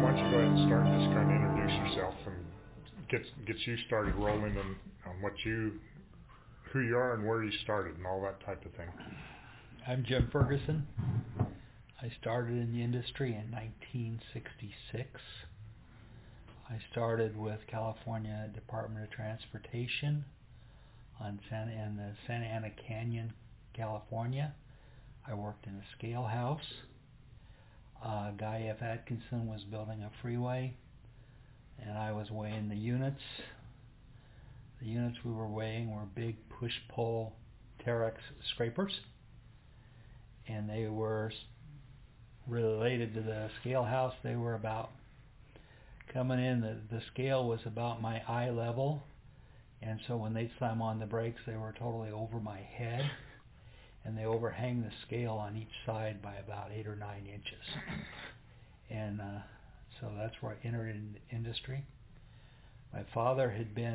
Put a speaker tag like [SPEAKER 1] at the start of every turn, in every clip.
[SPEAKER 1] why don't you go ahead and start and just kind of introduce yourself and get you started rolling and on who you are and where you started and all that type of thing.
[SPEAKER 2] I'm Jim Ferguson. I started in the industry in 1966. I started with California Department of Transportation in the Santa Ana Canyon, California. I worked in a scale house. Guy F. Atkinson was building a freeway, and I was weighing the units. The units we were weighing were big push-pull Terex scrapers, and they were related to the scale house. They were about coming in, the scale was about my eye level, and so when they'd slam on the brakes, they were totally over my head, and they overhang the scale on each side by about 8 or 9 inches. And so that's where I entered in the industry. My father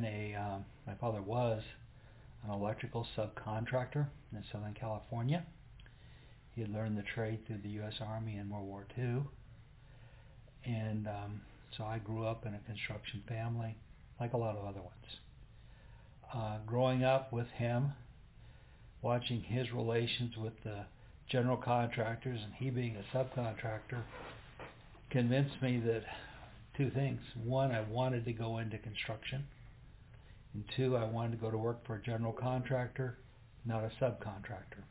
[SPEAKER 2] was an electrical subcontractor in Southern California. He had learned the trade through the U.S. Army in World War II. And so I grew up in a construction family, like a lot of other ones. Growing up with him, watching his relations with the general contractors and he being a subcontractor, convinced me that two things. One, I wanted to go into construction. And two, I wanted to go to work for a general contractor, not a subcontractor.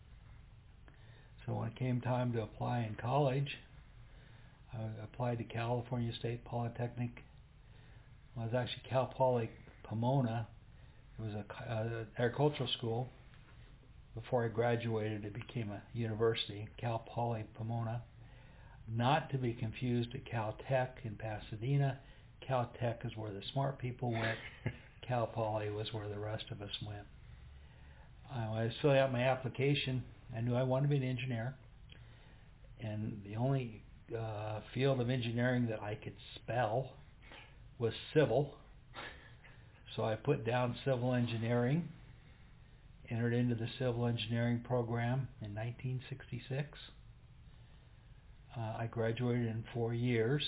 [SPEAKER 2] So when it came time to apply in college, I applied to California State Polytechnic. Well, it was actually Cal Poly Pomona. It was an agricultural school. Before I graduated, it became a university, Cal Poly Pomona. Not to be confused with Caltech in Pasadena. Caltech is where the smart people went. Cal Poly was where the rest of us went. When I was filling out my application, I knew I wanted to be an engineer. And the only field of engineering that I could spell was civil. So I put down civil engineering, entered into the civil engineering program in 1966. I graduated in 4 years,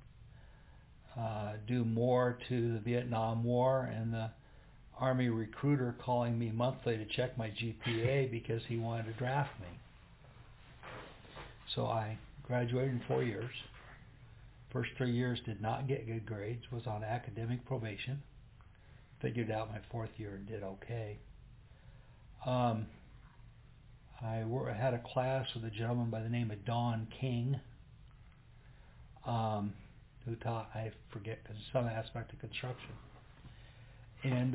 [SPEAKER 2] due more to the Vietnam War and the Army recruiter calling me monthly to check my GPA because he wanted to draft me. So I graduated in 4 years. First 3 years did not get good grades, was on academic probation. Figured out my 4th year and did okay. I had a class with a gentleman by the name of Don King, who taught, I forget, some aspect of construction. And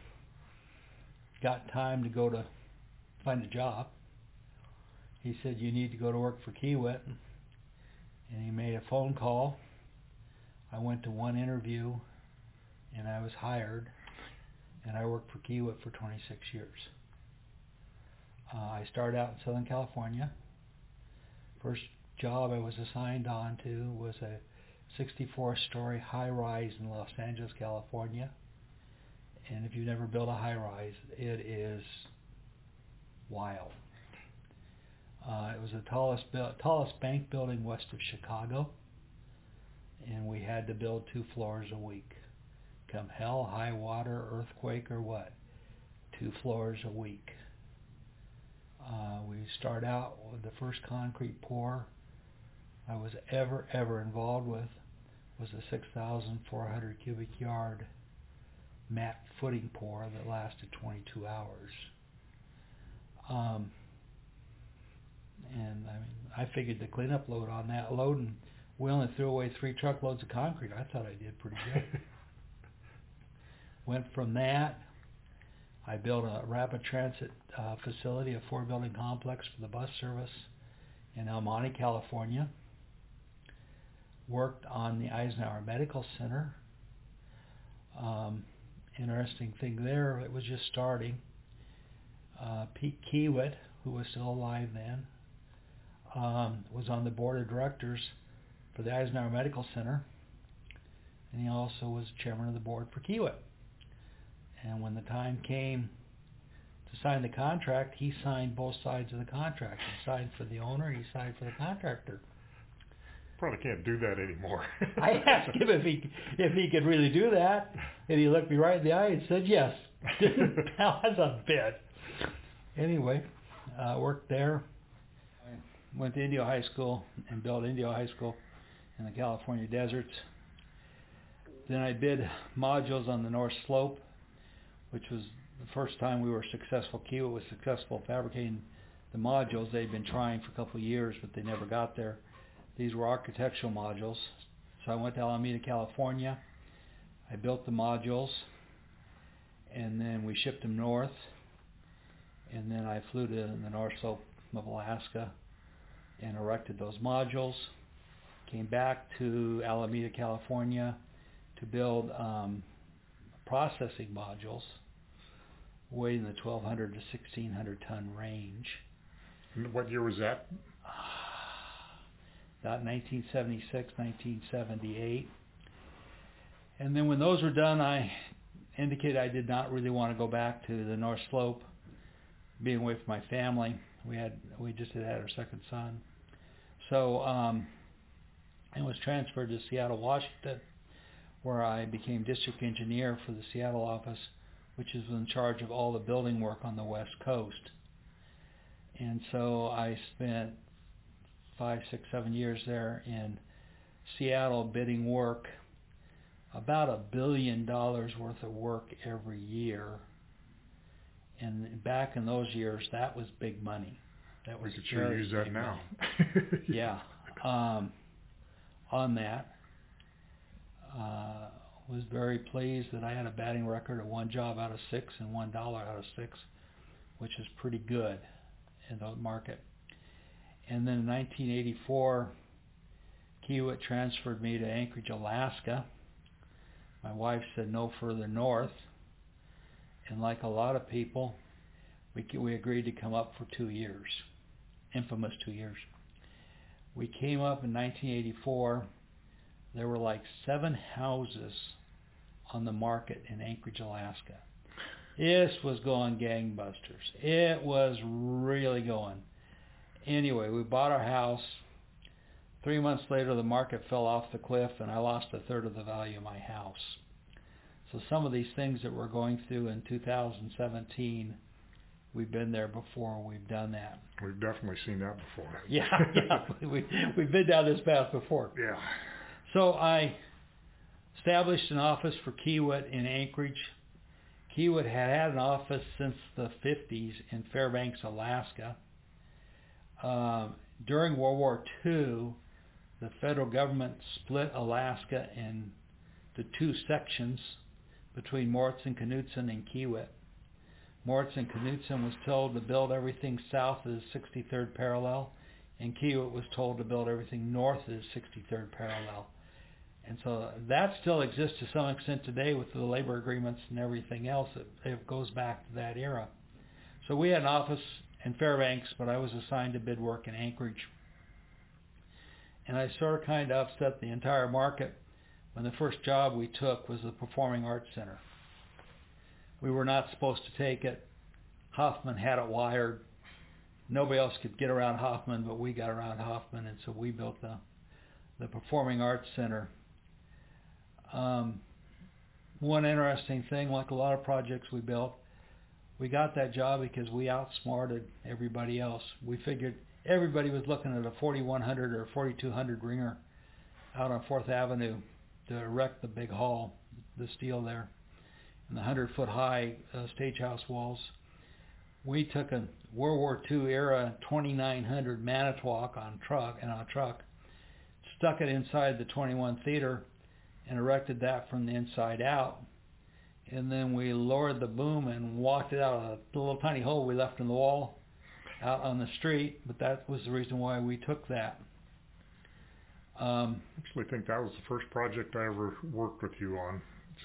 [SPEAKER 2] got time to go to find a job. He said, you need to go to work for Kiewit. And he made a phone call. I went to one interview, and I was hired. And I worked for Kiewit for 26 years. I started out in Southern California. First job I was assigned on to was a 64-story high-rise in Los Angeles, California. And if you've never built a high-rise, it is wild. It was the tallest bank building west of Chicago, and we had to build 2 floors a week. Come hell, high water, earthquake, or what? 2 floors a week. We start out with the first concrete pour I was ever involved with was a 6,400 cubic yard mat footing pour that lasted 22 hours. And I figured the cleanup load on that load, and we only threw away 3 truckloads of concrete. I thought I did pretty good. Went from that. I built a rapid transit facility, a 4-building complex for the bus service in El Monte, California. Worked on the Eisenhower Medical Center. Interesting thing there, it was just starting. Pete Kiewit, who was still alive then, was on the board of directors for the Eisenhower Medical Center, and he also was chairman of the board for Kiewit. And when the time came to sign the contract, he signed both sides of the contract. He signed for the owner, he signed for the contractor.
[SPEAKER 1] Probably can't do that anymore.
[SPEAKER 2] I asked him if he could really do that, and he looked me right in the eye and said yes. Now that's a bit. Anyway, worked there. I went to Indio High School and built Indio High School in the California deserts. Then I bid modules on the North Slope, which was the first time we were successful. Kiewit was successful fabricating the modules. They'd been trying for a couple of years, but they never got there. These were architectural modules. So I went to Alameda, California. I built the modules, and then we shipped them north. And then I flew to the North Slope of Alaska and erected those modules. Came back to Alameda, California to build processing modules weighing in the 1,200 to 1,600 ton range.
[SPEAKER 1] What year was that?
[SPEAKER 2] About 1976, 1978. And then when those were done, I indicated I did not really want to go back to the North Slope, being away from my family. We just had our second son. So I was transferred to Seattle, Washington, where I became district engineer for the Seattle office, which is in charge of all the building work on the West Coast. And so I spent 5, 6, 7 years there in Seattle bidding work, about $1 billion worth of work every year. And back in those years, that was big money. That was
[SPEAKER 1] we could sure use that now.
[SPEAKER 2] Yeah. On that, was very pleased that I had a batting record of 1 job out of 6 and $1 out of 6, which is pretty good in the market. And then in 1984, Kiewit transferred me to Anchorage, Alaska. My wife said no further north. And like a lot of people, we agreed to come up for 2 years. Infamous 2 years. We came up in 1984. There were like 7 houses on the market in Anchorage, Alaska. This was going gangbusters. It was really going. Anyway, we bought our house. 3 months later, the market fell off the cliff, and I lost 1/3 of the value of my house. So some of these things that we're going through in 2017, we've been there before. We've done that.
[SPEAKER 1] We've definitely seen that before.
[SPEAKER 2] Yeah. We've been down this path before.
[SPEAKER 1] Yeah.
[SPEAKER 2] So I established an office for Kiewit in Anchorage. Kiewit had an office since the 50s in Fairbanks, Alaska. During World War II, the federal government split Alaska into 2 sections between Mauritz-Knudsen and Kiewit. Mauritz-Knudsen was told to build everything south of the 63rd parallel, and Kiewit was told to build everything north of the 63rd parallel. And so that still exists to some extent today with the labor agreements and everything else. It goes back to that era. So we had an office in Fairbanks, but I was assigned to bid work in Anchorage. And I sort of kind of upset the entire market when the first job we took was the Performing Arts Center. We were not supposed to take it. Hoffman had it wired. Nobody else could get around Hoffman, but we got around Hoffman, and so we built the Performing Arts Center. One interesting thing, like a lot of projects we built, we got that job because we outsmarted everybody else. We figured everybody was looking at a 4100 or 4200 ringer out on 4th Avenue to erect the big hall, the steel there, and the 100-foot high stagehouse walls. We took a World War II era 2900 Manitowoc on a truck, stuck it inside the 21 Theater, and erected that from the inside out. And then we lowered the boom and walked it out of a little tiny hole we left in the wall out on the street, but that was the reason why we took that.
[SPEAKER 1] I actually think that was the first project I ever worked with you on.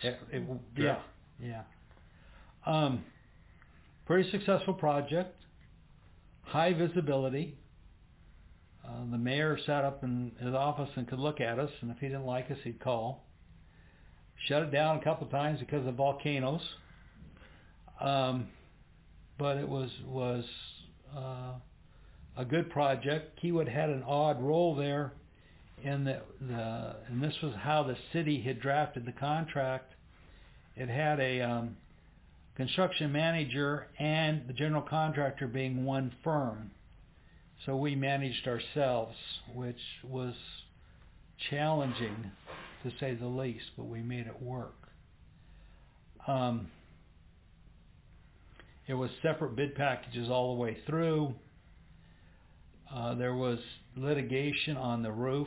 [SPEAKER 2] Yeah. Pretty successful project. High visibility. The mayor sat up in his office and could look at us, and if he didn't like us, he'd call. Shut it down a couple of times because of volcanoes. But it was a good project. Kiewit had an odd role there and this was how the city had drafted the contract. It had a construction manager and the general contractor being one firm. So we managed ourselves, which was challenging to say the least, but we made it work. It was separate bid packages all the way through. There was litigation on the roof.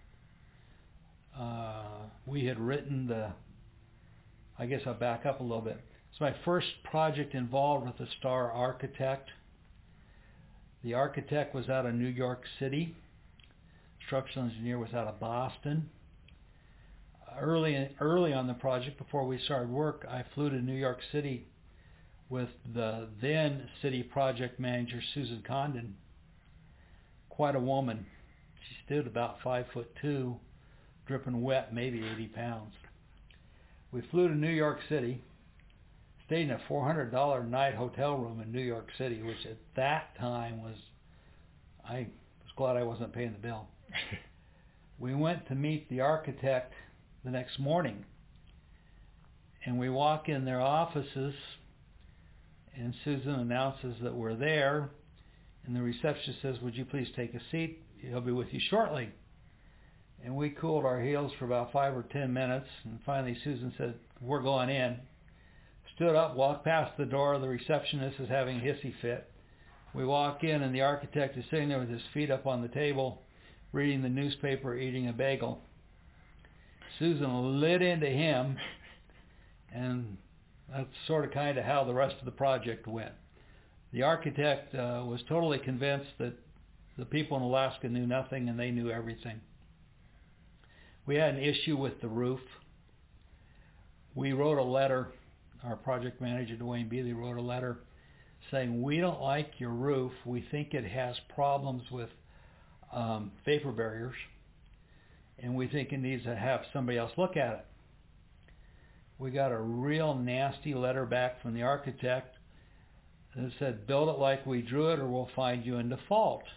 [SPEAKER 2] We had written I guess I'll back up a little bit. It's my first project involved with a star architect. The architect was out of New York City. Structural engineer was out of Boston. Early on the project, before we started work, I flew to New York City with the then city project manager, Susan Condon. Quite a woman. She stood about 5'2", dripping wet, maybe 80 pounds. We flew to New York City, stayed in a $400 night hotel room in New York City, which at that time I was glad I wasn't paying the bill. We went to meet the architect the next morning, and we walk in their offices, and Susan announces that we're there, and the receptionist says, "Would you please take a seat? He'll be with you shortly." And we cooled our heels for about 5 or 10 minutes, and finally Susan said, "We're going in." Stood up, walked past the door. The receptionist is having a hissy fit. We walk in, and the architect is sitting there with his feet up on the table, reading the newspaper, eating a bagel. Susan lit into him, and that's sort of kind of how the rest of the project went. The architect was totally convinced that the people in Alaska knew nothing and they knew everything. We had an issue with the roof. We wrote a letter. Our project manager, Dwayne Bealey, wrote a letter saying, "We don't like your roof. We think it has problems with vapor barriers, and we think it needs to have somebody else look at it." We got a real nasty letter back from the architect that said, "Build it like we drew it or we'll find you in default."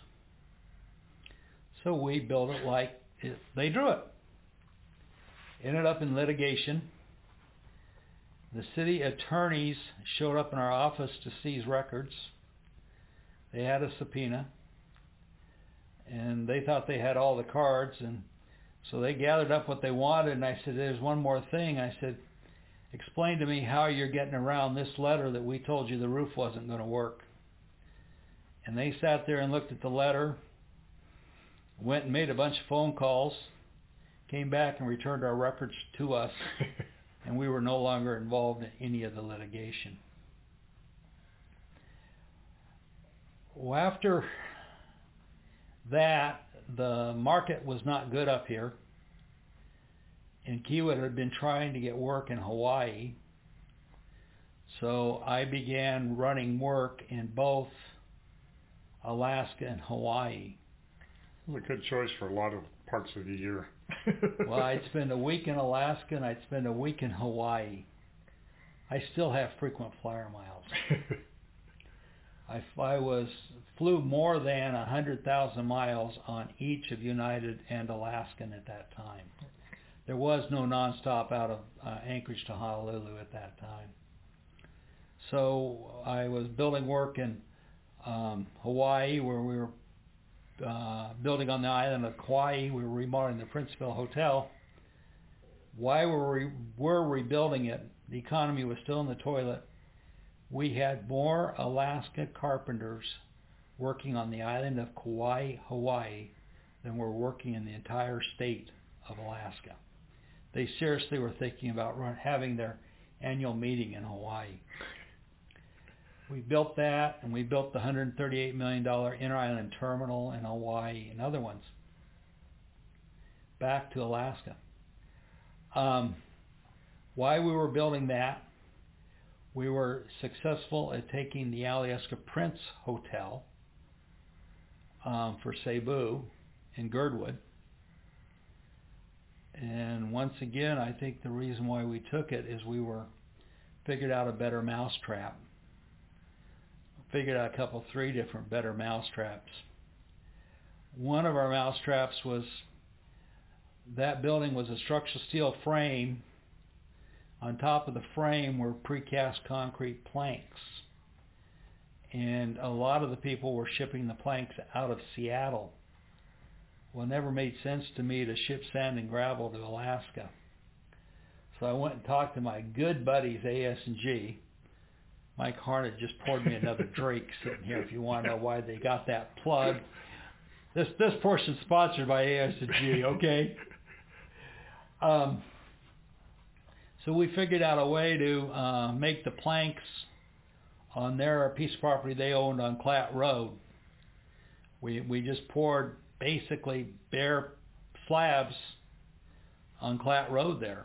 [SPEAKER 2] So we built it like they drew it. Ended up in litigation. The city attorneys showed up in our office to seize records. They had a subpoena, and they thought they had all the cards, and so they gathered up what they wanted, and I said, "There's one more thing." I said, "Explain to me how you're getting around this letter that we told you the roof wasn't going to work." And they sat there and looked at the letter, went and made a bunch of phone calls, came back and returned our records to us, and we were no longer involved in any of the litigation. Well, after that, the market was not good up here, and Kiewit had been trying to get work in Hawaii, so I began running work in both Alaska and Hawaii.
[SPEAKER 1] It was a good choice for a lot of parts of the year.
[SPEAKER 2] Well, I'd spend a week in Alaska and I'd spend a week in Hawaii. I still have frequent flyer miles. I flew more than 100,000 miles on each of United and Alaskan at that time. There was no nonstop out of Anchorage to Honolulu at that time. So I was building work in Hawaii, where we were building on the island of Kauai. We were remodeling the Princeville Hotel. While we were rebuilding it, the economy was still in the toilet. We had more Alaska carpenters working on the island of Kauai, Hawaii, than were working in the entire state of Alaska. They seriously were thinking about having their annual meeting in Hawaii. We built that, and we built the $138 million inter-island terminal in Hawaii and other ones. Back to Alaska. While we were building that, we were successful at taking the Alyeska Prince Hotel for Cebu in Girdwood. And once again, I think the reason why we took it is we figured out a better mousetrap. Figured out 3 different better mousetraps. One of our mousetraps was that building was a structural steel frame. On top of the frame were precast concrete planks. And a lot of the people were shipping the planks out of Seattle. Well, it never made sense to me to ship sand and gravel to Alaska. So I went and talked to my good buddies, AS&G. Mike Harnett just poured me another drink sitting here if you want to know why they got that plug. This portion's sponsored by AS&G, okay? So we figured out a way to make the planks on their piece of property they owned on Clatt Road. We just poured basically bare slabs on Clatt Road there.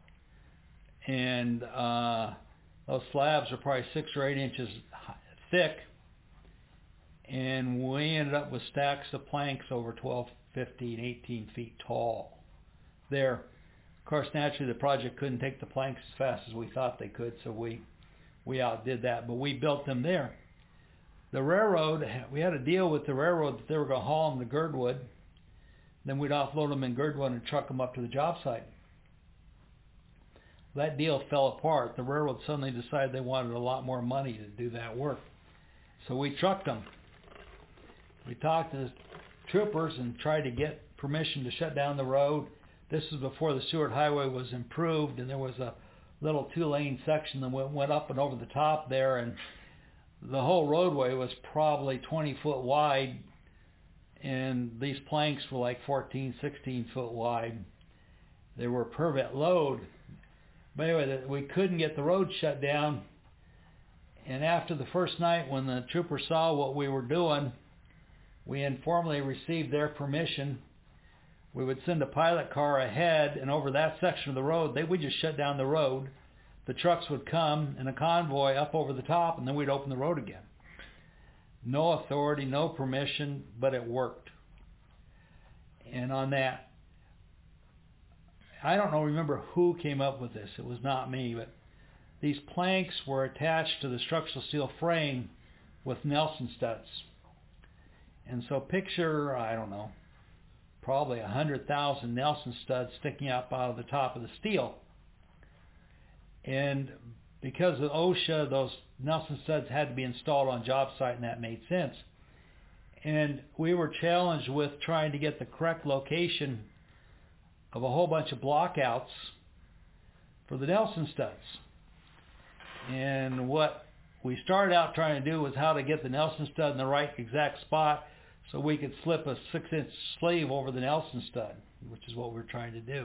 [SPEAKER 2] And those slabs are probably 6 or 8 inches thick. And we ended up with stacks of planks over 12, 15, 18 feet tall there. Of course, naturally, the project couldn't take the planks as fast as we thought they could, so we outdid that, but we built them there. The railroad, we had a deal with the railroad that they were going to haul them to Girdwood. Then we'd offload them in Girdwood and truck them up to the job site. That deal fell apart. The railroad suddenly decided they wanted a lot more money to do that work. So we trucked them. We talked to the troopers and tried to get permission to shut down the road. This was before the Seward Highway was improved, and there was a little 2-lane section that went up and over the top there, and the whole roadway was probably 20 foot wide, and these planks were like 14, 16 foot wide. They were permit load. But anyway, we couldn't get the road shut down, and after the first night when the troopers saw what we were doing, we informally received their permission. We would send a pilot car ahead, and over that section of the road, they would just shut down the road. The trucks would come in a convoy up over the top, and then we'd open the road again. No authority, no permission, but it worked. And on that, I don't remember who came up with this. It was not me, but these planks were attached to the structural steel frame with Nelson studs. And so picture, I don't know, probably 100,000 Nelson studs sticking up out of the top of the steel. And because of OSHA, those Nelson studs had to be installed on job site, and that made sense. And we were challenged with trying to get the correct location of a whole bunch of blockouts for the Nelson studs. And what we started out trying to do was how to get the Nelson stud in the right exact spot so we could slip a 6-inch sleeve over the Nelson stud, which is what we're trying to do.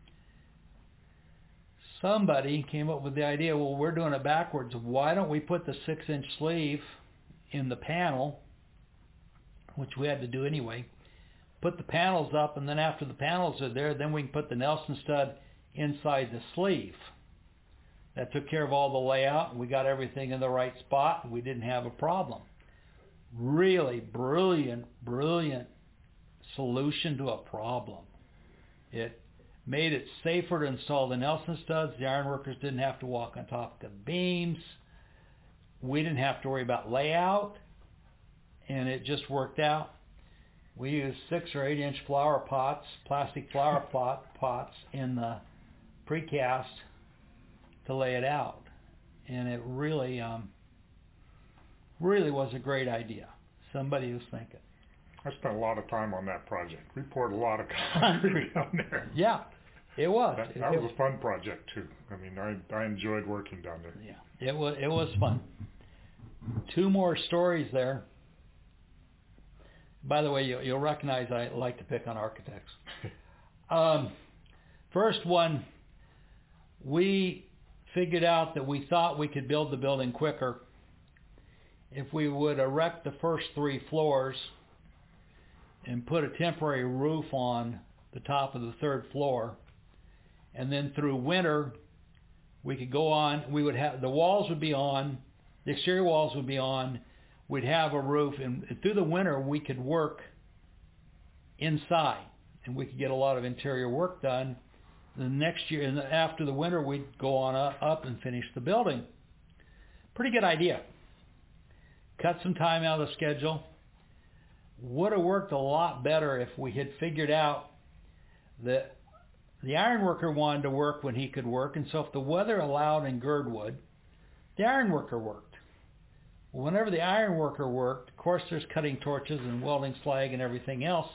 [SPEAKER 2] Somebody came up with the idea, well, we're doing it backwards. Why don't we put the 6-inch sleeve in the panel, which we had to do anyway, put the panels up, and then after the panels are there, then we can put the Nelson stud inside the sleeve. That took care of all the layout, and we got everything in the right spot, and we didn't have a problem. Really brilliant solution to a problem. It made it safer to install the Nelson studs. The ironworkers didn't have to walk on top of the beams. We didn't have to worry about layout, and it just worked out. We used 6 or 8 inch flower pots, plastic flower pots in the precast to lay it out, and it really was a great idea. Somebody was thinking.
[SPEAKER 1] I spent a lot of time on that project. We poured a lot of concrete down there.
[SPEAKER 2] Yeah, it was.
[SPEAKER 1] That was a fun project too. I mean, I enjoyed working down there.
[SPEAKER 2] Yeah, it was fun. 2 more stories there. By the way, you'll recognize I like to pick on architects. First one, we figured out that we thought we could build the building quicker if we would erect the first 3 floors and put a temporary roof on the top of the 3rd floor. And then through winter, we could go on, we would have, the walls would be on, the exterior walls would be on, we'd have a roof, and through the winter we could work inside, and we could get a lot of interior work done. The next year, and after the winter, we'd go on up and finish the building. Pretty good idea. Cut some time out of the schedule. Would have worked a lot better if we had figured out that the ironworker wanted to work when he could work, and so if the weather allowed in Girdwood, the ironworker worked. Whenever the ironworker worked, of course there's cutting torches and welding slag and everything else.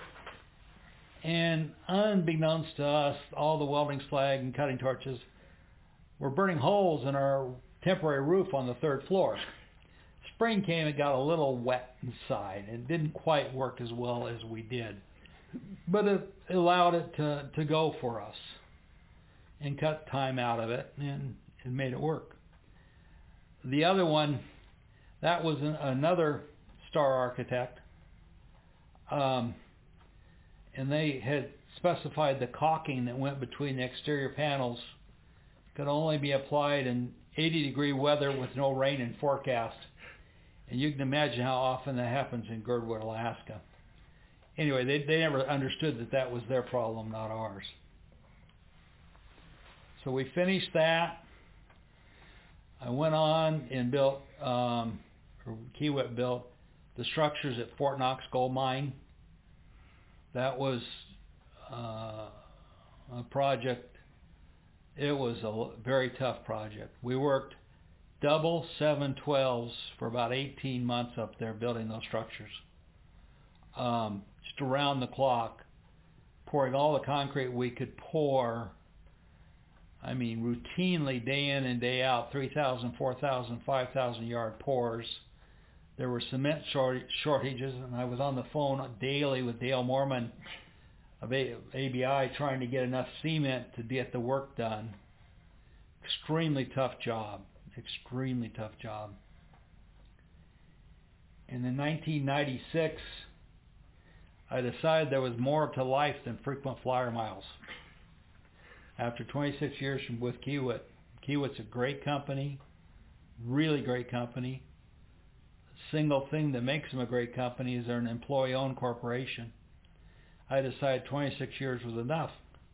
[SPEAKER 2] And unbeknownst to us, all the welding slag and cutting torches were burning holes in our temporary roof on the 3rd floor. Spring came and got a little wet inside and didn't quite work as well as we did. But it allowed it to go for us and cut time out of it, and it made it work. The other one, that was another star architect, and they had specified the caulking that went between the exterior panels could only be applied in 80-degree weather with no rain in forecast. And you can imagine how often that happens in Girdwood, Alaska. Anyway, they never understood that was their problem, not ours. So we finished that. I went on and built, Kiewit built the structures at Fort Knox Gold Mine. That was a project. It was a very tough project. We worked double 712s for about 18 months up there building those structures. Just around the clock, pouring all the concrete we could pour. I mean, routinely, day in and day out, 3,000, 4,000, 5,000 yard pours. There were cement shortages, and I was on the phone daily with Dale Mormon of ABI trying to get enough cement to get the work done. Extremely tough job. Extremely tough job. And in 1996, I decided there was more to life than frequent flyer miles. After 26 years with Kiewit, Kiewit's a great company, really great company. The single thing that makes them a great company is they're an employee-owned corporation. I decided 26 years was enough.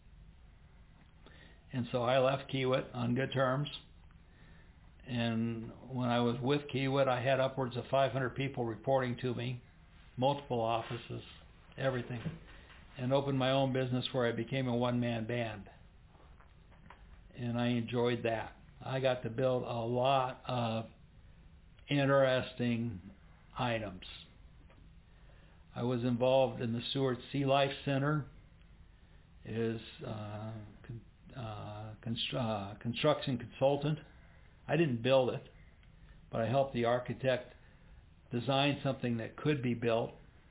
[SPEAKER 2] And so I left Kiewit on good terms. And when I was with Kiewit, I had upwards of 500 people reporting to me, multiple offices, everything, and opened my own business where I became a one-man band. And I enjoyed that. I got to build a lot of interesting items. I was involved in the Seward Sea Life Center. It is construction consultant. I didn't build it, but I helped the architect design something that could be built.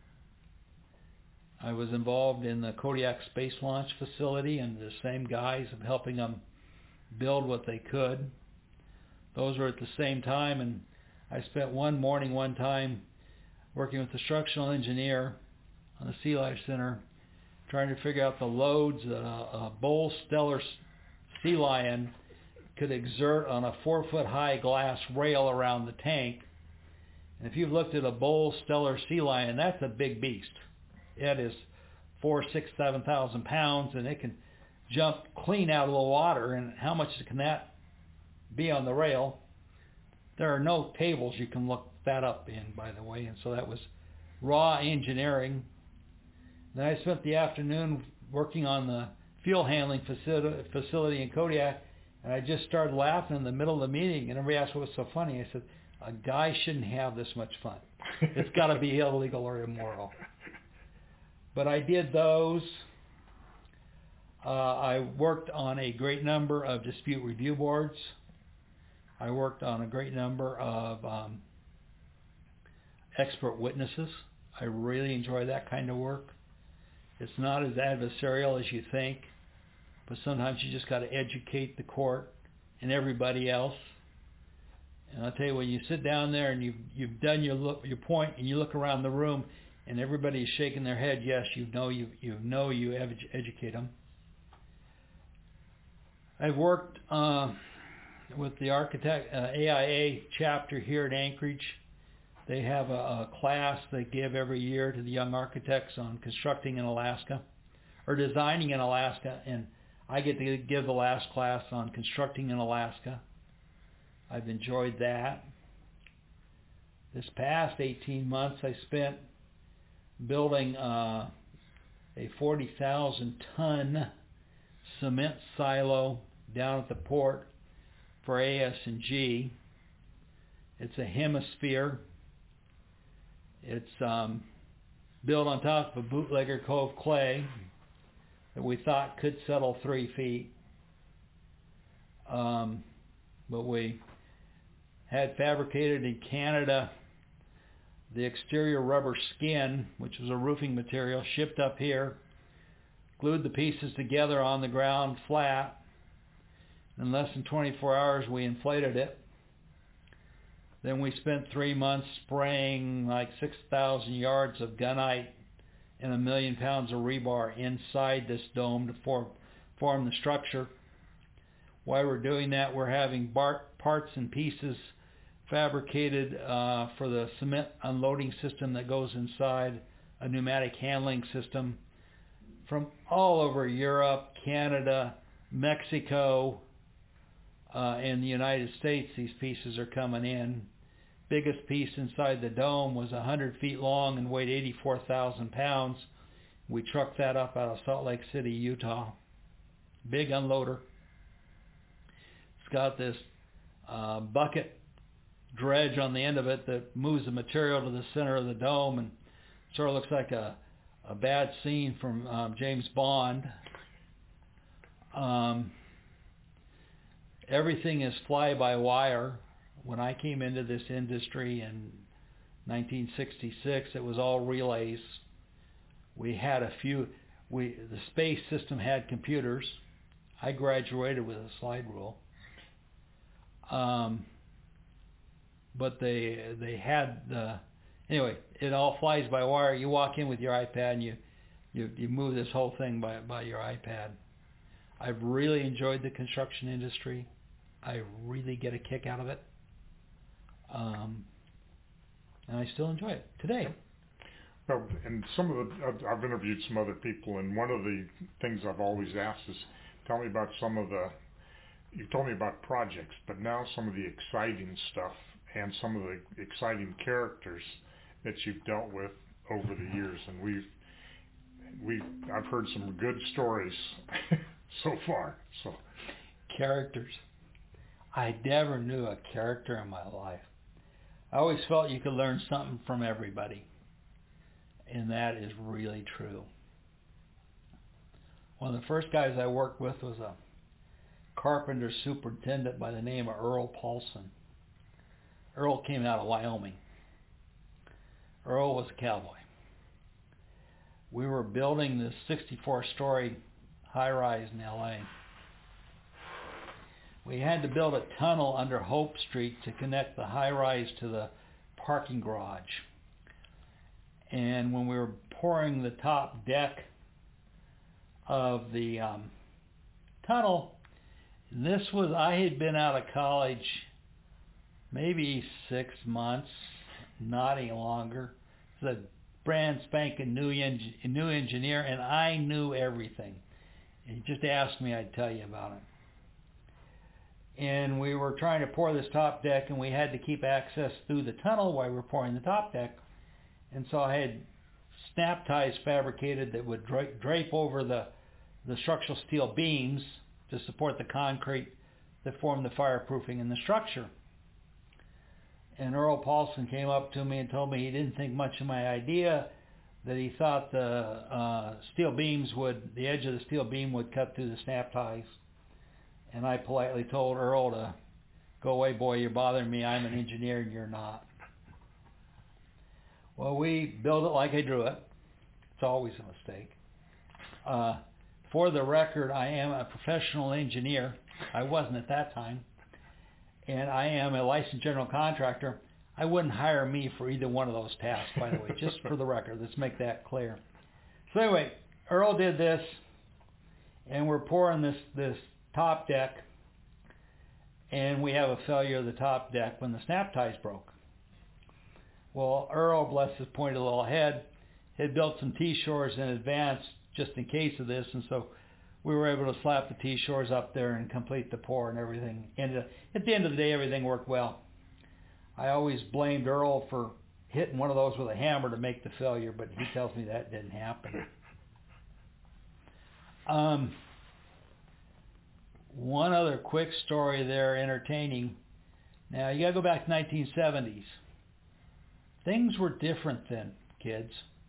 [SPEAKER 2] I was involved in the Kodiak Space Launch Facility, and the same guys of helping them build what they could. Those were at the same time, and I spent one morning one time working with the structural engineer on the Sea Life Center, trying to figure out the loads that a bull stellar sea lion could exert on a 4-foot-high glass rail around the tank. And if you've looked at a bull stellar sea lion, that's a big beast. It is 4,000, 6,000, 7,000 pounds, and it can jump clean out of the water. And how much can that be on the rail? There are no tables you can look that up in, by the way. And so that was raw engineering. Then I spent the afternoon working on the fuel handling facility in Kodiak, and I just started laughing in the middle of the meeting, and everybody asked what was so funny. I said, a guy shouldn't have this much fun. It's got to be illegal or immoral. But I did those. I worked on a great number of dispute review boards. I worked on a great number of expert witnesses. I really enjoy that kind of work. It's not as adversarial as you think, but sometimes you just got to educate the court and everybody else. And I'll tell you, when you sit down there and you've done your point, and you look around the room and everybody's shaking their head, yes, you educate them. I've worked with the architect AIA chapter here in Anchorage. They have a class they give every year to the young architects on constructing in Alaska, or designing in Alaska, and I get to give the last class on constructing in Alaska. I've enjoyed that. This past 18 months I spent building a 40,000 ton cement silo down at the port for AS&G. It's a hemisphere. It's built on top of a Bootlegger Cove clay that we thought could settle 3 feet. But we had fabricated in Canada the exterior rubber skin, which was a roofing material, shipped up here, glued the pieces together on the ground flat. In less than 24 hours, we inflated it. Then we spent 3 months spraying like 6,000 yards of gunite and 1 million pounds of rebar inside this dome to form the structure. While we're doing that, we're having parts and pieces fabricated for the cement unloading system that goes inside a pneumatic handling system from all over Europe, Canada, Mexico, and the United States. These pieces are coming in. Biggest piece inside the dome was 100 feet long and weighed 84,000 pounds. We trucked that up out of Salt Lake City, Utah. Big unloader. It's got this bucket dredge on the end of it that moves the material to the center of the dome, and sort of looks like a bad scene from James Bond. Everything is fly-by-wire. When I came into this industry in 1966, it was all relays. We had the space system had computers. I graduated with a slide rule. But they had anyway, it all flies by wire. You walk in with your iPad and you move this whole thing by your iPad. I've really enjoyed the construction industry. I really get a kick out of it. And I still enjoy it today.
[SPEAKER 1] Well, and I've interviewed some other people, and one of the things I've always asked is, tell me about you told me about projects, but now some of the exciting stuff and some of the exciting characters that you've dealt with over the years. And I've heard some good stories so far. So
[SPEAKER 2] characters. I never knew a character in my life. I always felt you could learn something from everybody. And that is really true. One of the first guys I worked with was a carpenter superintendent by the name of Earl Paulson. Earl came out of Wyoming. Earl was a cowboy. We were building this 64-story high-rise in LA. We had to build a tunnel under Hope Street to connect the high-rise to the parking garage. And when we were pouring the top deck of the tunnel, I had been out of college maybe 6 months, not any longer. It was a brand spanking new engineer, and I knew everything. And you just asked me, I'd tell you about it. And we were trying to pour this top deck, and we had to keep access through the tunnel while we were pouring the top deck. And so I had snap ties fabricated that would drape over the structural steel beams to support the concrete that formed the fireproofing in the structure. And Earl Paulson came up to me and told me he didn't think much of my idea, that he thought the the edge of the steel beam would cut through the snap ties. And I politely told Earl to go away, boy, you're bothering me. I'm an engineer and you're not. Well, we built it like I drew it. It's always a mistake. For the record, I am a professional engineer. I wasn't at that time. And I am a licensed general contractor. I wouldn't hire me for either one of those tasks, by the way, just for the record. Let's make that clear. So anyway, Earl did this, and we're pouring this top deck, and we have a failure of the top deck when the snap ties broke. Well, Earl, bless his pointy little head, had built some T-shores in advance just in case of this, and so we were able to slap the T-shores up there and complete the pour and everything. And at the end of the day, everything worked well. I always blamed Earl for hitting one of those with a hammer to make the failure, but he tells me that didn't happen. one other quick story there, entertaining. Now, you got to go back to 1970s. Things were different then, kids.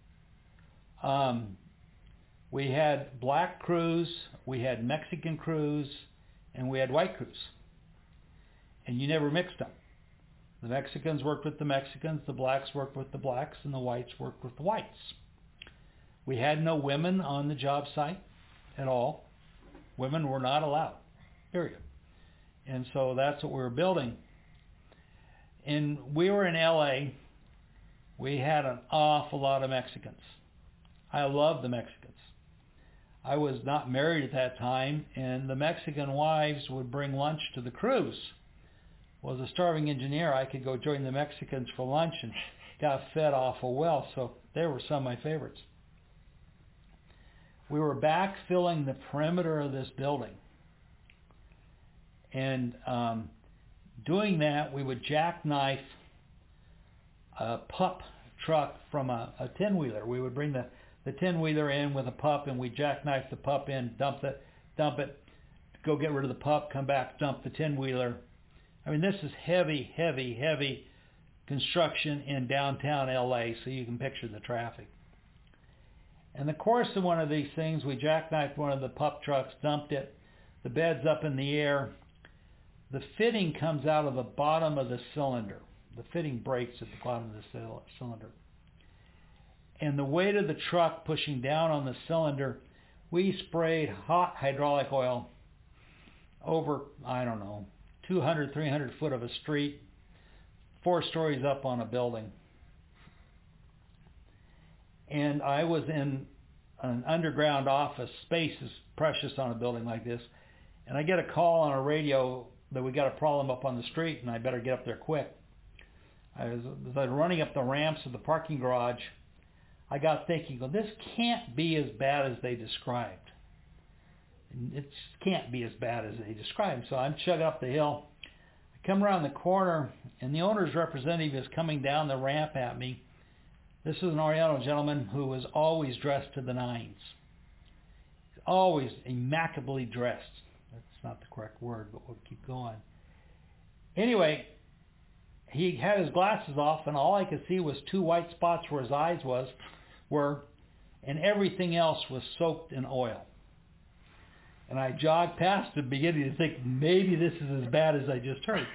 [SPEAKER 2] We had black crews, we had Mexican crews, and we had white crews. And you never mixed them. The Mexicans worked with the Mexicans, the blacks worked with the blacks, and the whites worked with the whites. We had no women on the job site at all. Women were not allowed, period. And so that's what we were building. And we were in LA. We had an awful lot of Mexicans. I loved the Mexicans. I was not married at that time, and the Mexican wives would bring lunch to the crews. Well, as a starving engineer, I could go join the Mexicans for lunch and got fed awful well, so they were some of my favorites. We were backfilling the perimeter of this building. And doing that, we would jackknife a pup truck from a 10-wheeler. We would bring the 10-wheeler in with a pup, and we'd jackknife the pup in, dump it, go get rid of the pup, come back, dump the 10-wheeler. I mean, this is heavy, heavy, heavy construction in downtown LA, so you can picture the traffic. In the course of one of these things, we jackknifed one of the pup trucks, dumped it, the bed's up in the air. The fitting comes out of the bottom of the cylinder. The fitting breaks at the bottom of the cylinder. And the weight of the truck pushing down on the cylinder, we sprayed hot hydraulic oil over, 200, 300 foot of a street, 4 stories up on a building. And I was in an underground office. Space is precious on a building like this. And I get a call on a radio that we got a problem up on the street and I better get up there quick. As I was running up the ramps of the parking garage, I got thinking, well, this can't be as bad as they described. It can't be as bad as they described. So I'm chugging up the hill. I come around the corner, and the owner's representative is coming down the ramp at me. This is an Oriental gentleman who was always dressed to the nines. Always immaculately dressed. That's not the correct word, but we'll keep going. Anyway, he had his glasses off, and all I could see was 2 white spots where his eyes were, and everything else was soaked in oil. And I jogged past him, beginning to think maybe this is as bad as I just heard.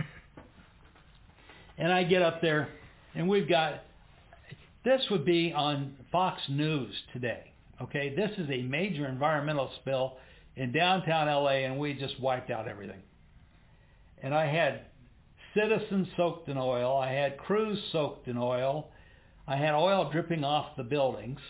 [SPEAKER 2] And I get up there, and this would be on Fox News today. Okay, this is a major environmental spill in downtown LA, and we just wiped out everything. And I had citizens soaked in oil. I had crews soaked in oil. I had oil dripping off the buildings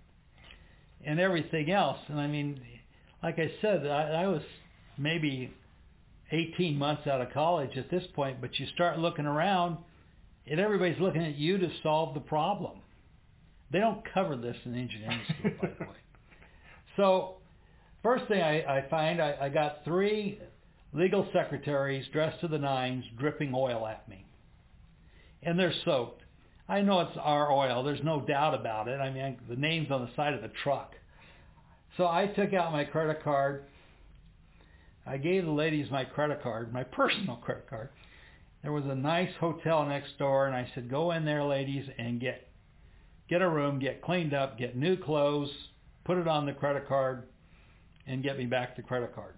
[SPEAKER 2] and everything else. And I mean, like I said, I was maybe 18 months out of college at this point, but you start looking around and everybody's looking at you to solve the problem. They don't cover this in engineering school, by the way. So first thing I find, I got 3 legal secretaries dressed to the nines dripping oil at me. And they're soaked. I know it's our oil. There's no doubt about it. I mean, the name's on the side of the truck. So I took out my credit card. I gave the ladies my credit card, my personal credit card. There was a nice hotel next door, and I said, go in there, ladies, and get a room, get cleaned up, get new clothes, put it on the credit card, and get me back the credit card.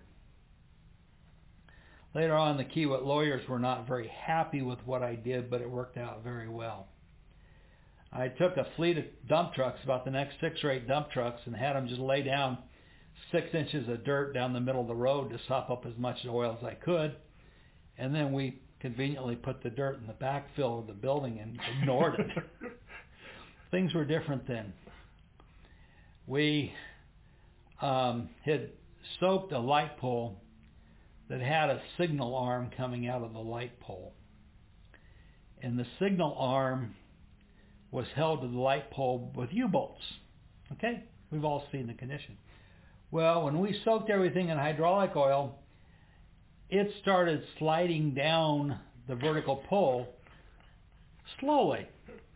[SPEAKER 2] Later on, the Kiewit lawyers were not very happy with what I did, but it worked out very well. I took a fleet of dump trucks, about the next 6 or 8 dump trucks, and had them just lay down 6 inches of dirt down the middle of the road to sop up as much oil as I could. And then we conveniently put the dirt in the backfill of the building and ignored it. Things were different then. We had soaked a light pole that had a signal arm coming out of the light pole. And the signal arm was held to the light pole with U-bolts. Okay? We've all seen the condition. Well, when we soaked everything in hydraulic oil, it started sliding down the vertical pole slowly.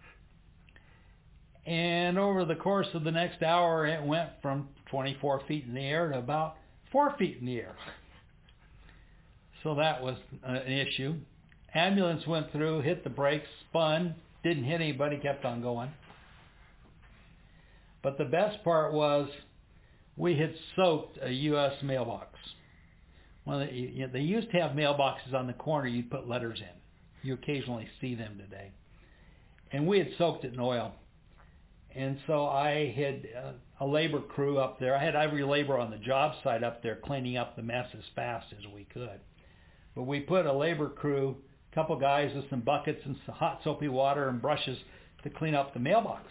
[SPEAKER 2] And over the course of the next hour, it went from 24 feet in the air to about 4 feet in the air. So that was an issue. Ambulance went through, hit the brakes, spun, didn't hit anybody, kept on going. But the best part was we had soaked a U.S. mailbox. They used to have mailboxes on the corner you'd put letters in. You occasionally see them today. And we had soaked it in oil. And so I had a labor crew up there. I had every labor on the job site up there cleaning up the mess as fast as we could. But we put a labor crew, a couple guys with some buckets and some hot soapy water and brushes to clean up the mailbox.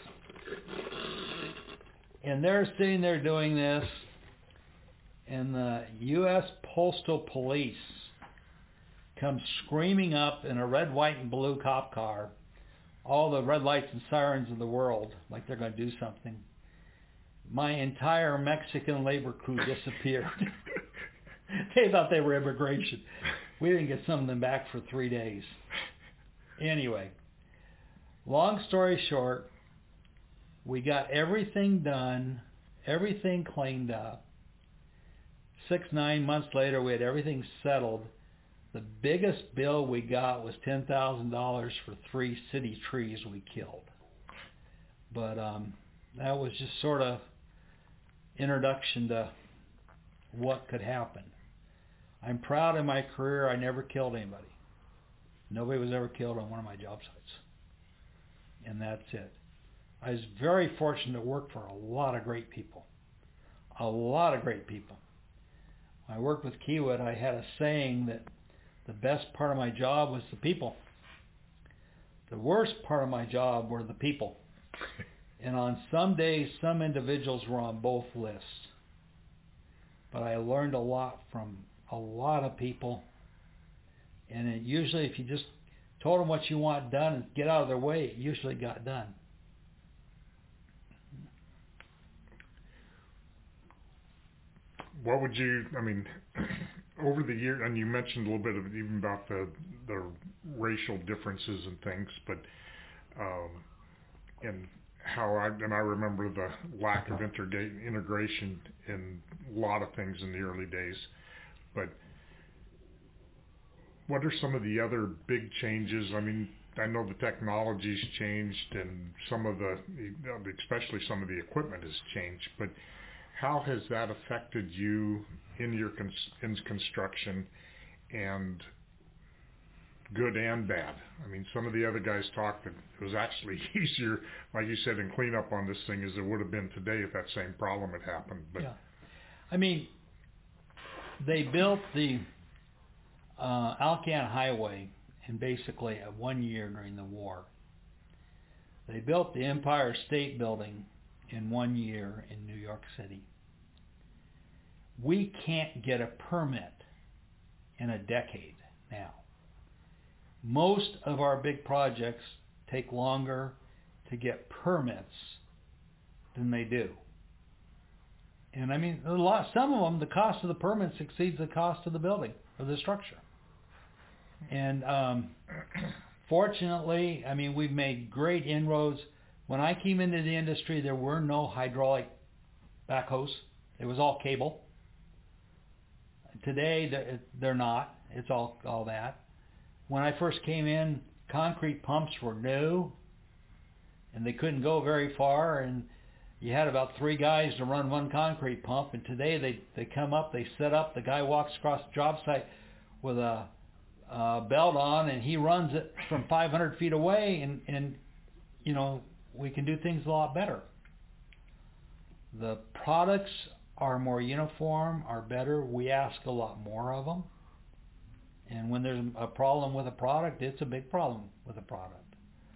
[SPEAKER 2] And they're sitting there doing this, and the U.S. Postal Police comes screaming up in a red, white, and blue cop car, all the red lights and sirens of the world, like they're going to do something. My entire Mexican labor crew disappeared. They thought they were immigration. We didn't get some of them back for 3 days. Anyway, long story short, we got everything done, everything cleaned up. 6-9 months later, we had everything settled. The biggest bill we got was $10,000 for 3 city trees we killed. But that was just sort of introduction to what could happen. I'm proud of my career. I never killed anybody. Nobody was ever killed on one of my job sites. And that's it. I was very fortunate to work for a lot of great people. A lot of great people. When I worked with Kiewit, I had a saying that the best part of my job was the people. The worst part of my job were the people. And on some days, some individuals were on both lists. But I learned a lot from a lot of people. And it usually, if you just told them what you want done and get out of their way, it usually got done.
[SPEAKER 1] What would you, over the year, and you mentioned a little bit of even about the racial differences and things, but and how I remember the lack of integration in a lot of things in the early days. But what are some of the other big changes? I know the technology's changed, and some of especially some of the equipment has changed, but how has that affected you in your in construction, and good and bad? Some of the other guys talked that it was actually easier, like you said, in cleanup on this thing as it would have been today if that same problem had happened. But
[SPEAKER 2] yeah. They built the Alcan Highway in basically 1 year during the war. They built the Empire State Building in 1 year in New York City. We can't get a permit in a decade now. Most of our big projects take longer to get permits than they do. And some of them, the cost of the permits exceeds the cost of the building or the structure. And fortunately, we've made great inroads. When I came into the industry, there were no hydraulic backhoes. It was all cable. Today, they're not. It's all that. When I first came in, concrete pumps were new, and they couldn't go very far, and you had about 3 guys to run 1 concrete pump. And today, they come up, they set up, the guy walks across the job site with a belt on, and he runs it from 500 feet away, and we can do things a lot better. The products are more uniform, are better. We ask a lot more of them. And when there's a problem with a product, it's a big problem with a product.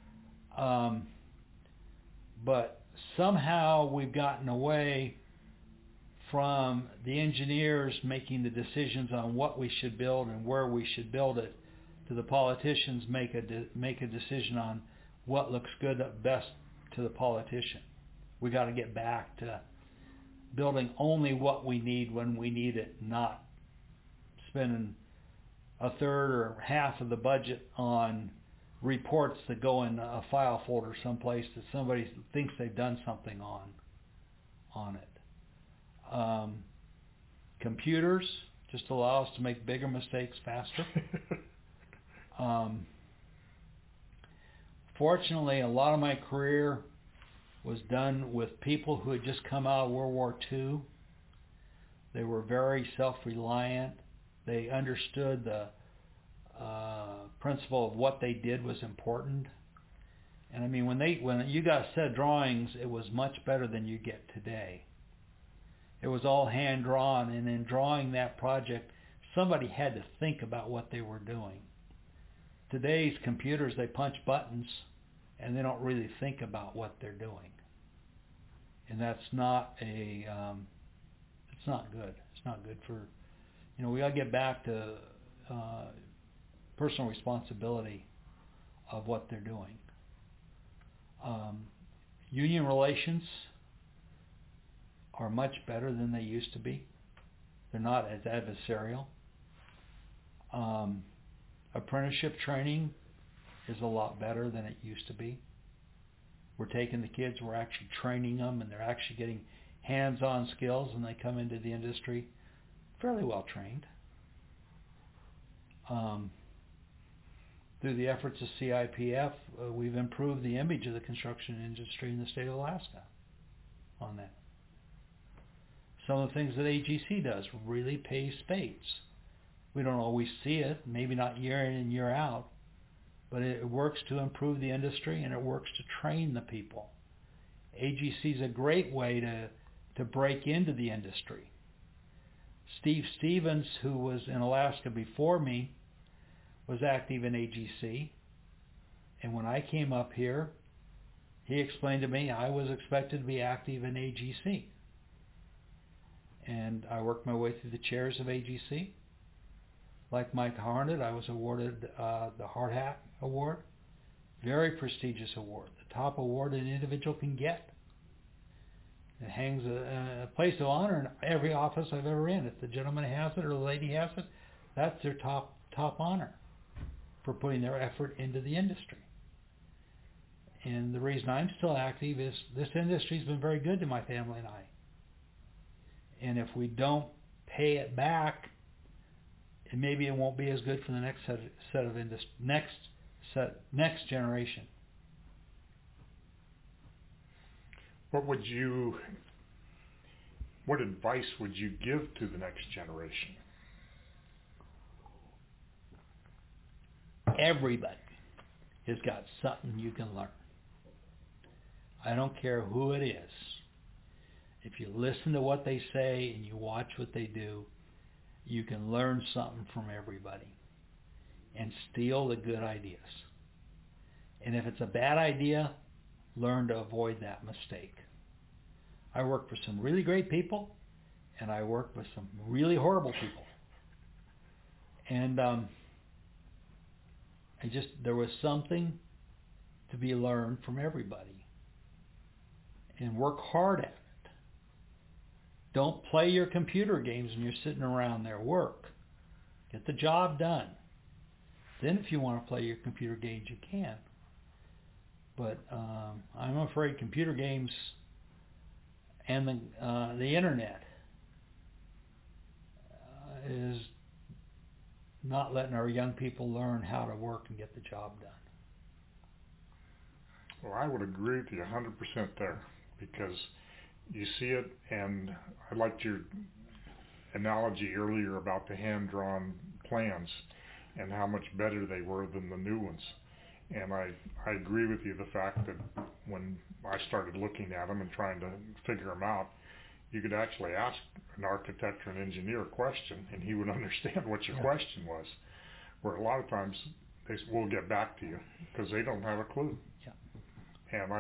[SPEAKER 2] But somehow we've gotten away from the engineers making the decisions on what we should build and where we should build it, to the politicians make a decision on what looks good best to the politician. We got to get back to building only what we need when we need it, not spending a third or half of the budget on reports that go in a file folder someplace that somebody thinks they've done something on it. Computers, just allow us to make bigger mistakes faster. Fortunately, a lot of my career was done with people who had just come out of World War II. They were very self-reliant. They understood the principle of what they did was important. And I mean, when you got a set of drawings, it was much better than you get today. It was all hand drawn, and in drawing that project, somebody had to think about what they were doing. Today's computers, they punch buttons, and they don't really think about what they're doing. And that's not it's not good. It's not good for, we got to get back to personal responsibility of what they're doing. Union relations are much better than they used to be. They're not as adversarial. Apprenticeship training is a lot better than it used to be. We're taking the kids, we're actually training them, and they're actually getting hands-on skills, and they come into the industry fairly well trained. Through the efforts of CIPF, we've improved the image of the construction industry in the state of Alaska on that. Some of the things that AGC does really pay spades. We don't always see it, maybe not year in and year out, but it works to improve the industry and it works to train the people. AGC is a great way to break into the industry. Steve Stevens, who was in Alaska before me, was active in AGC. And when I came up here, he explained to me I was expected to be active in AGC. And I worked my way through the chairs of AGC. Like Mike Harnett, I was awarded the Hard Hat Award. Very prestigious award. The top award an individual can get. It hangs a place of honor in every office I've ever in. If the gentleman has it or the lady has it, that's their top honor for putting their effort into the industry. And the reason I'm still active is this industry's been very good to my family and I. And if we don't pay it back, and maybe it won't be as good for the next next generation.
[SPEAKER 1] What advice would you give to the next generation?
[SPEAKER 2] Everybody has got something you can learn. I don't care who it is. If you listen to what they say and you watch what they do, you can learn something from everybody and steal the good ideas. And if it's a bad idea, learn to avoid that mistake. I work for some really great people, and I work with some really horrible people. And there was something to be learned from everybody. And work hard at it. Don't play your computer games when you're sitting around there. Work. Get the job done. Then if you want to play your computer games, you can. But I'm afraid computer games and the internet is not letting our young people learn how to work and get the job done.
[SPEAKER 1] Well, I would agree with you 100% there, because you see it, and I liked your analogy earlier about the hand-drawn plans and how much better they were than the new ones. And I agree with you, the fact that when I started looking at them and trying to figure them out, you could actually ask an architect or an engineer a question and he would understand what your question was. Where a lot of times they will get back to you because they don't have a clue.
[SPEAKER 2] Yeah.
[SPEAKER 1] And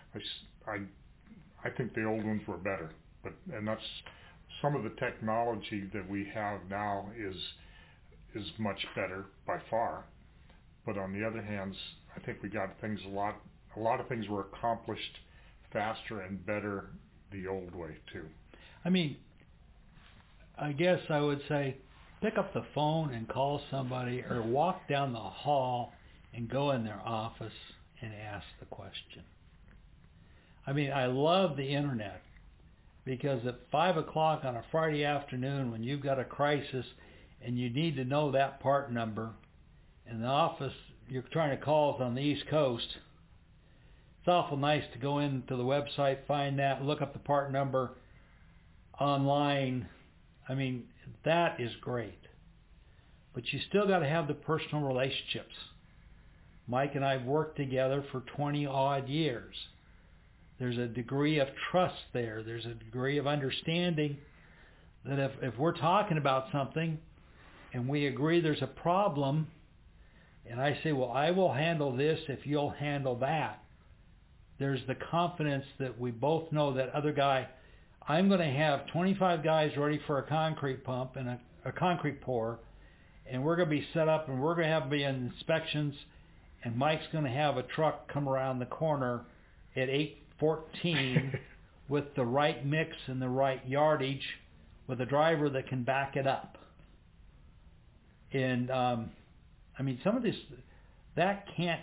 [SPEAKER 1] I think the old ones were better, and that's some of the technology that we have now is much better by far. But on the other hand, I think we got things a lot of things were accomplished faster and better the old way too.
[SPEAKER 2] I mean, I guess I would say pick up the phone and call somebody, or walk down the hall and go in their office and ask the question. I mean, I love the internet Because at 5 o'clock on a Friday afternoon, when you've got a crisis and you need to know that part number, and the office you're trying to call is on the East Coast, it's awful nice to go into the website, find that, look up the part number online. I mean, that is great. But you still got to have the personal relationships. Mike and I have worked together for 20 odd years. There's a degree of trust there. There's a degree of understanding that if we're talking about something and we agree there's a problem, and I say, well, I will handle this if you'll handle that, there's the confidence that we both know that other guy, I'm going to have 25 guys ready for a concrete pump and a concrete pour, and we're going to be set up and we're going to have inspections, and Mike's going to have a truck come around the corner at 8:14 with the right mix and the right yardage with a driver that can back it up. And I mean, some of this, that can't,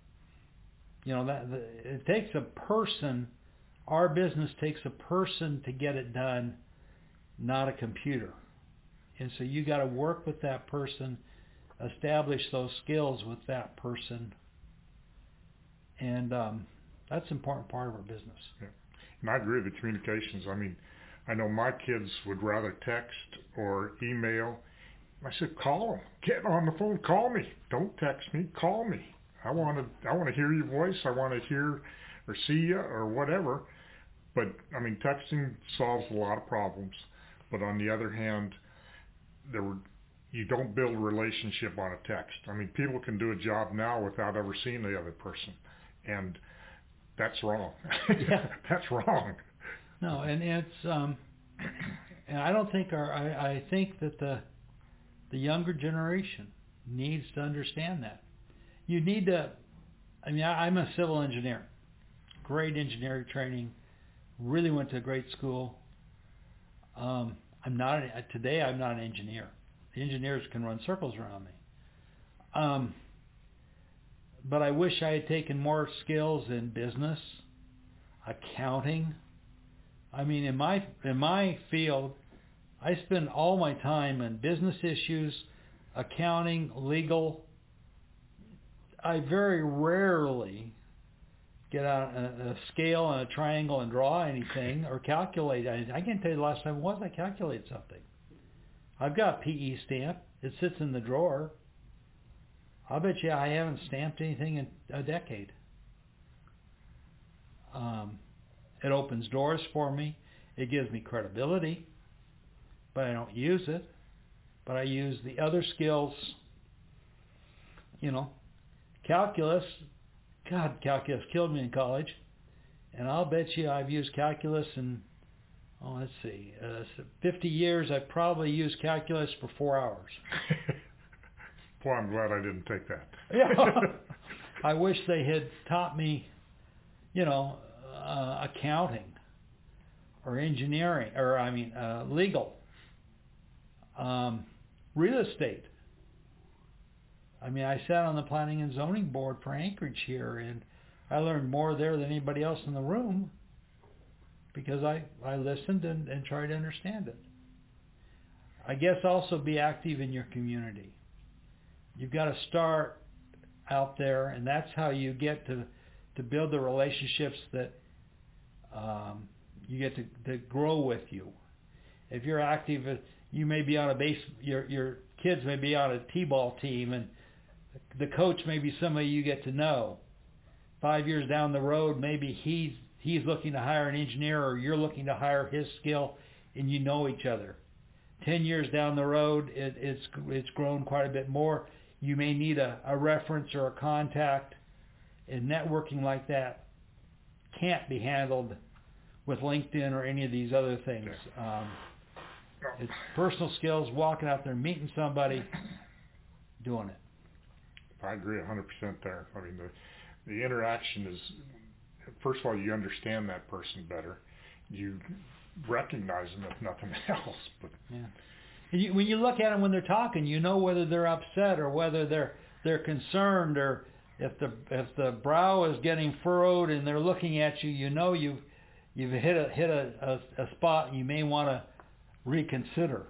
[SPEAKER 2] it takes a person. Our business takes a person to get it done, not a computer. And so you got to work with that person, establish those skills with that person, and that's an important part of our business.
[SPEAKER 1] Yeah. And I agree with the communications. I mean, I know my kids would rather text or email. I said, call them. Get on the phone. Call me. Don't text me. Call me. I want to hear your voice. I want to hear or see you or whatever. But I mean, texting solves a lot of problems. But on the other hand, you don't build a relationship on a text. I mean, people can do a job now without ever seeing the other person, and that's wrong.
[SPEAKER 2] Yeah.
[SPEAKER 1] That's wrong.
[SPEAKER 2] No, and it's and I don't think I think that the younger generation needs to understand that. You need to. I mean, I'm a civil engineer, great engineering training, really went to a great school. I'm not an engineer. The engineers can run circles around me. But I wish I had taken more skills in business, accounting. I mean, in my field, I spend all my time in business issues, accounting, legal. I very rarely get out a scale and a triangle and draw anything or calculate anything. I can't tell you the last time it was I calculated something. I've got PE stamp. It sits in the drawer. I'll bet you I haven't stamped anything in a decade. It opens doors for me. It gives me credibility, but I don't use it. But I use the other skills, calculus. God, calculus killed me in college. And I'll bet you I've used calculus in, 50 years. I've probably used calculus for 4 hours.
[SPEAKER 1] Boy, I'm glad I didn't take that.
[SPEAKER 2] Yeah. I wish they had taught me, accounting or engineering, or legal, real estate. I mean, I sat on the planning and zoning board for Anchorage here, and I learned more there than anybody else in the room because I listened and tried to understand it. I guess also be active in your community. You've got to start out there, and that's how you get to build the relationships that you get to grow with you. If you're active, you may be on your kids may be on a t-ball team, and the coach may be somebody you get to know. 5 years down the road, maybe he's looking to hire an engineer, or you're looking to hire his skill, and you know each other. 10 years down the road, it's grown quite a bit more. You may need a reference or a contact, and networking like that can't be handled with LinkedIn or any of these other things. It's personal skills, walking out there, meeting somebody, doing it.
[SPEAKER 1] I agree 100% there. I mean, the interaction is, first of all, you understand that person better. You recognize them if nothing else. But
[SPEAKER 2] yeah. When you look at them when they're talking, you know whether they're upset or whether they're concerned, or if the brow is getting furrowed and they're looking at you, you know you've hit a spot you may want to reconsider.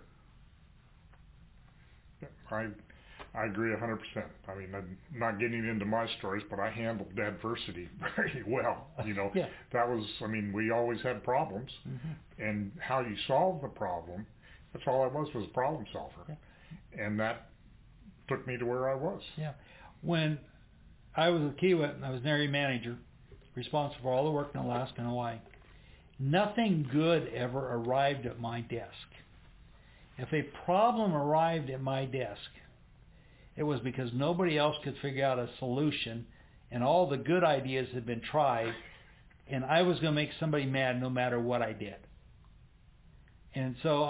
[SPEAKER 1] I agree 100%. I mean, I'm not getting into my stories, but I handled adversity very well. You know,
[SPEAKER 2] Yeah.
[SPEAKER 1] that was, I mean, we always had problems, and how you solve the problem, that's all I was a problem solver.
[SPEAKER 2] Yeah.
[SPEAKER 1] And that took me to where I was.
[SPEAKER 2] Yeah. When I was with Kiewit, I was an area manager, responsible for all the work in Alaska and Hawaii. Nothing good ever arrived at my desk. If a problem arrived at my desk, it was because nobody else could figure out a solution, and all the good ideas had been tried, and I was going to make somebody mad no matter what I did. And so,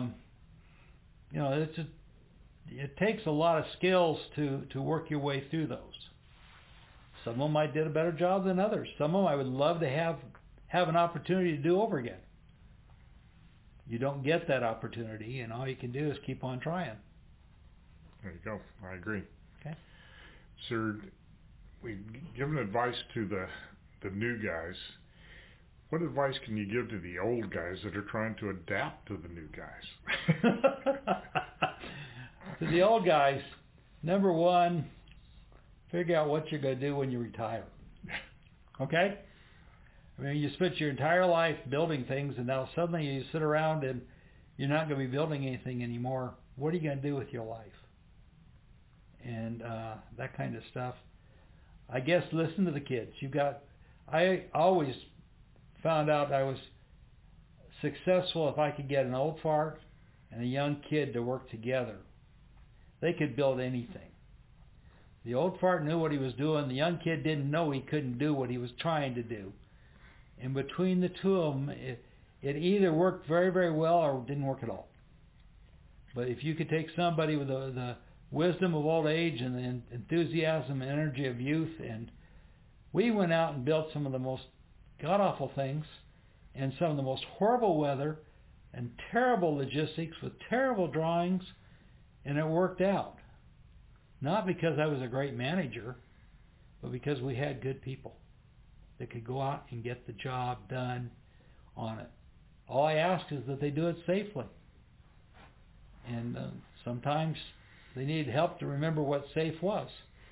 [SPEAKER 2] it takes a lot of skills to work your way through those. Some of them I did a better job than others. Some of them I would love to have an opportunity to do over again. You don't get that opportunity, and all you can do is keep on trying.
[SPEAKER 1] There you go. I agree.
[SPEAKER 2] Okay.
[SPEAKER 1] Sir, we've given advice to the new guys. What advice can you give to the old guys that are trying to adapt to the new guys?
[SPEAKER 2] To the old guys, number one, figure out what you're going to do when you retire. Okay? I mean, you spent your entire life building things, and now suddenly you sit around and you're not going to be building anything anymore. What are you going to do with your life? And that kind of stuff. I guess listen to the kids. I always found out I was successful if I could get an old fart and a young kid to work together. They could build anything. The old fart knew what he was doing. The young kid didn't know he couldn't do what he was trying to do. And between the two of them, it either worked very, very well or didn't work at all. But if you could take somebody with the wisdom of old age and the enthusiasm and energy of youth, and we went out and built some of the most god-awful things and some of the most horrible weather and terrible logistics with terrible drawings, and it worked out. Not because I was a great manager, but because we had good people that could go out and get the job done on it. All I ask is that they do it safely. And sometimes they needed help to remember what safe was.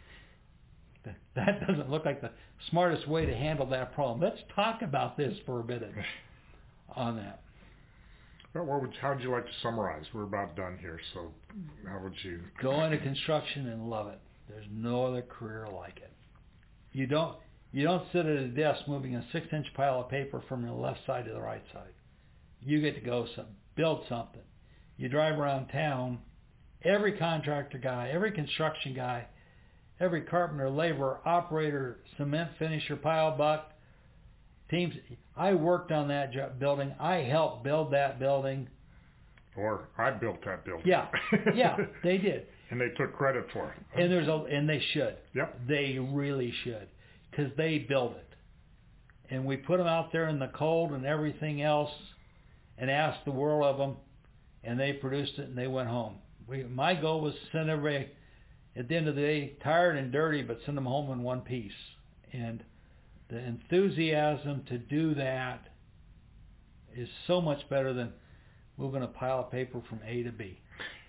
[SPEAKER 2] That doesn't look like the smartest way to handle that problem. Let's talk about this for a minute on that.
[SPEAKER 1] Well, how would you like to summarize? We're about done here, so how would you?
[SPEAKER 2] Go into construction and love it. There's no other career like it. You don't sit at a desk moving a 6-inch pile of paper from the left side to the right side. You get to go build something. You drive around town. Every contractor guy, every construction guy, every carpenter, laborer, operator, cement finisher, pile buck, teams. I worked on that building. I helped build that building.
[SPEAKER 1] Or I built that building.
[SPEAKER 2] Yeah, they did.
[SPEAKER 1] And they took credit for it.
[SPEAKER 2] And they should.
[SPEAKER 1] Yep.
[SPEAKER 2] They really should, because they built it. And we put them out there in the cold and everything else, and asked the world of them, and they produced it and they went home. My goal was to send everybody, at the end of the day, tired and dirty, but send them home in one piece. And the enthusiasm to do that is so much better than moving a pile of paper from A to B.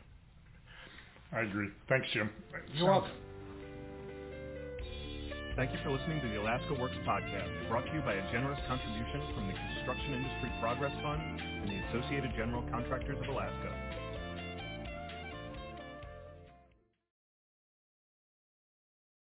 [SPEAKER 1] I agree. Thanks, Jim.
[SPEAKER 2] You're welcome.
[SPEAKER 3] Thank you for listening to the Alaska Works podcast, brought to you by a generous contribution from the Construction Industry Progress Fund and the Associated General Contractors of Alaska.